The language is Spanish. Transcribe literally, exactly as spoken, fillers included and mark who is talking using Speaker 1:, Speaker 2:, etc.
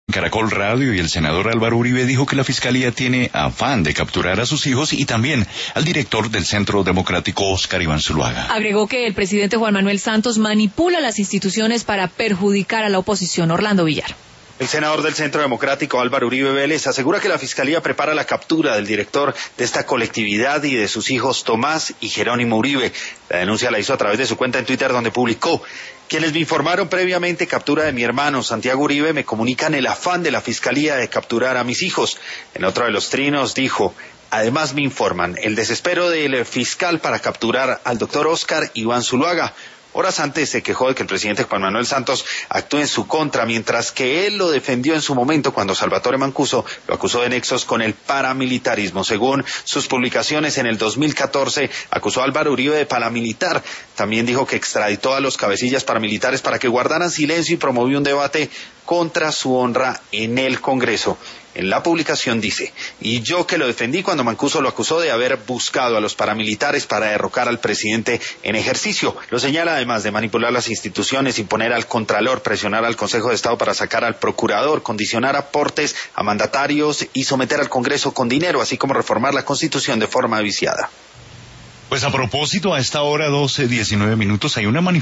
Speaker 1: Caracol Radio y el senador Álvaro Uribe dijo que la Fiscalía tiene afán de capturar a sus hijos y también al director del Centro Democrático, Óscar Iván Zuluaga.
Speaker 2: Agregó que el presidente Juan Manuel Santos manipula las instituciones para perjudicar a la oposición. Orlando Villar.
Speaker 3: El senador del Centro Democrático, Álvaro Uribe Vélez, asegura que la Fiscalía prepara la captura del director de esta colectividad y de sus hijos Tomás y Jerónimo Uribe. La denuncia la hizo a través de su cuenta en Twitter, donde publicó: quienes me informaron previamente captura de mi hermano Santiago Uribe me comunican el afán de la Fiscalía de capturar a mis hijos. En otro de los trinos dijo: además me informan el desespero del fiscal para capturar al doctor Óscar Iván Zuluaga. Horas antes se quejó de que el presidente Juan Manuel Santos actúe en su contra, mientras que él lo defendió en su momento cuando Salvatore Mancuso lo acusó de nexos con el paramilitarismo. Según sus publicaciones, en el dos mil catorce acusó a Álvaro Uribe de paramilitar. También dijo que extraditó a los cabecillas paramilitares para que guardaran silencio y promovió un debate contra su honra en el Congreso. En la publicación dice: y yo que lo defendí cuando Mancuso lo acusó de haber buscado a los paramilitares para derrocar al presidente en ejercicio. Lo señala además de manipular las instituciones, imponer al Contralor, presionar al Consejo de Estado para sacar al Procurador, condicionar aportes a mandatarios y someter al Congreso con dinero, así como reformar la Constitución de forma viciada.
Speaker 1: Pues a propósito, a esta hora doce diecinueve minutos hay una manifestación